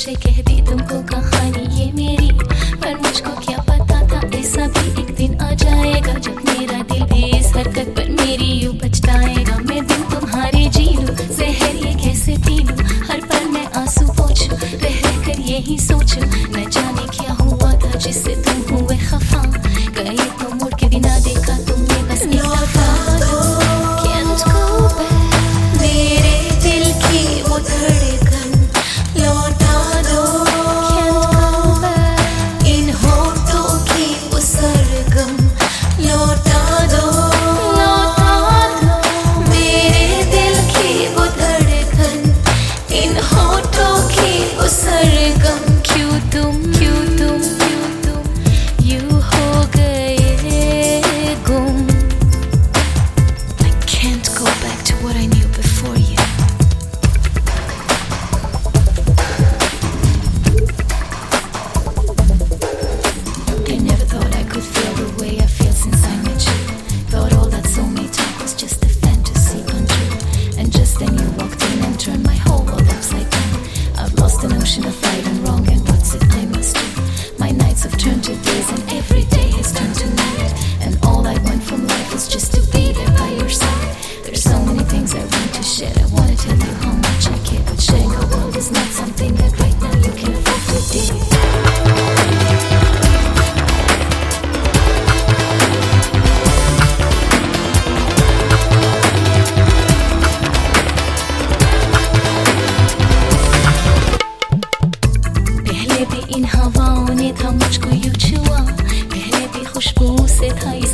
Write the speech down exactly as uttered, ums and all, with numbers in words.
मुझे कह दी तुमको कहानी ये मेरी, पर मुझको क्या पता था ऐसा भी एक दिन आ जाएगा जब मेरा दिल भी इस हरकत पर मेरी यूं पछताएगा। मैं बिन तुम्हारे जी लूं, जहर ये कैसे पी लूं, हर पल मैं आंसू पोंछूं, रह रह कर यही सोचूं, न जाने क्या हुआ था जिससे तुम हुए खफा। गए तो मुड़ के भी ना देखा तुमने बस एक दफा। Can't go back, मेरे दिल की वो धड़कन लौटा दो। Can't go back, इन होठों की वो सरगम लौटा दो। लौटा दो मेरे दिल की वो धड़कन, इन होठों की वो सरगम। क्यों तुम क्यों तुम क्यों तुम यूं हो गए गुम। I can't go back to what I knew before you. I never thought I could feel the way I feel since I met you. Thought all that soulmate talk was just a fantasy untrue. And just then you walked in and turned my whole world upside down. I've lost the notion of right and wrong and what's it I must do. My nights have turned to days and every day has turned to night. And all I want from life is just to be there by your side. There's so many things I want to share. I want to tell you how much I care, but sharing a world is not something that right now you can afford to do. पहले भी इन हवाओं ने था मुझको यूं छुआ, पहले भी खुशबू से था